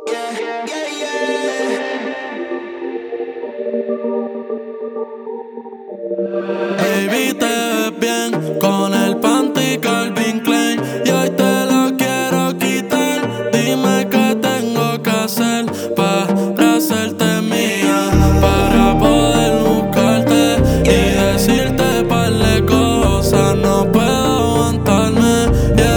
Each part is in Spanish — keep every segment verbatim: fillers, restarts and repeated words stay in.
Yeah, yeah, yeah. Baby, te ves bien con el panty Calvin Klein y hoy te lo quiero quitar. Dime qué tengo que hacer para hacerte mía, para poder buscarte y decirte par de cosas. No puedo aguantarme,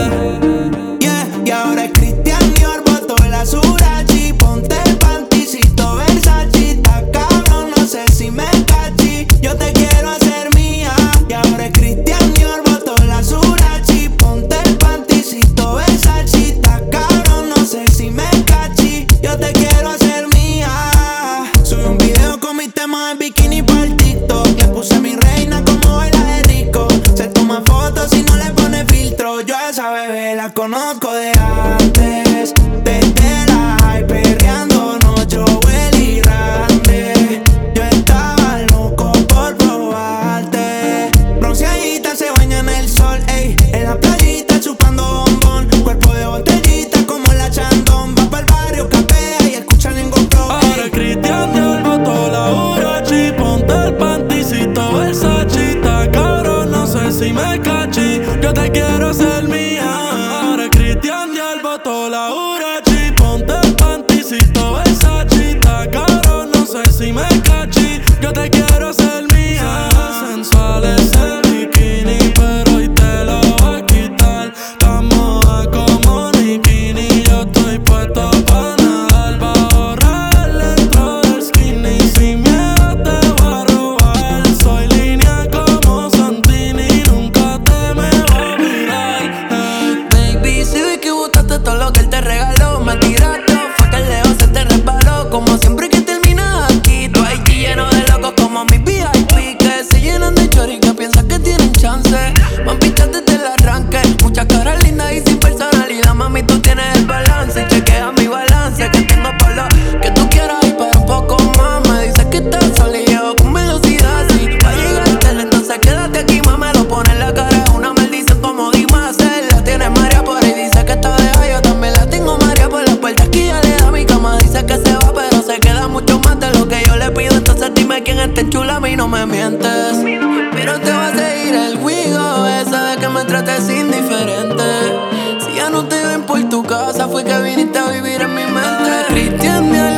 yeah. Yeah, y ahora es Christian Dior, botó la Surachi. Ponte el panticito Versace, está cabrón, no sé si me cachí. Yo te quiero hacer mía. Y ahora es Christian Dior, botó la Surachi. Ponte el panticito Versace, está cabrón, no sé si me cachí. Yo te quiero hacer mía. Subí un video con mis temas en bikini para el TikTok. Le puse a mi reina como baila de rico. Se toma fotos y no le pone filtro. Yo a esa bebé la conozco de antes, desde la high perreando noche Willy Randy. Yo estaba loco por probarte. Bronceadita se baña en el sol, ey. En la playita chupando bombón. Cuerpo de botellita como la Chandon. Va pa'l barrio, capea y escucha Lingo Pro. Ahora Cristian Dior botó la Urachi. Ponte el panticito Versace, está cabrón, no sé si me cachí. Yo te quiero hacer mía. Ahora Cristian Dior botó la Urachi. Ponte el panticito Versace, está cabrón, no sé si me cachí. Yo te quiero hacer mía. Sensual ese bikini, pero hoy te lo voy a quitar. Tan moda como Nikini, yo estoy puesto pa' nadar. Va a borrar dentro del skinny, sin miedo te voy a robar. Soy línea como Santini, nunca te me voy a olvidar, eh. Baby, si vi que botaste todo lo que él te regaló, me tiraste, fue que el dedo se te resbaló. Como siempre que terminas aquí, tu I G lleno de locos como mi V I P, que se llenan de chori que piensan que tienen chance. Mampitas desde el arranque, muchas caras lindas y sin personalidad. Mami, tú tienes el balance y chequea mi balance, que tengo por lo que tú quieras y para un poco más. Me dices que estás sola y llevo con velocidad, sí, va a llegarte, entonces quédate aquí, mamá. Me lo pone en la cara, es una maldición como Dimas. Él la tiene María por ahí, dice que está de yo también la tengo María por las puertas que ya le da mi cama. Dice que se va, pero se queda mucho más de lo que yo le pido. Entonces dime quién está chula, a mí no me mientes. Pero te va a seguir el Wigo, esa de que me trates indiferente. Si ya no te ven por tu casa, fue que viniste a vivir en mi mente. Cristian Dior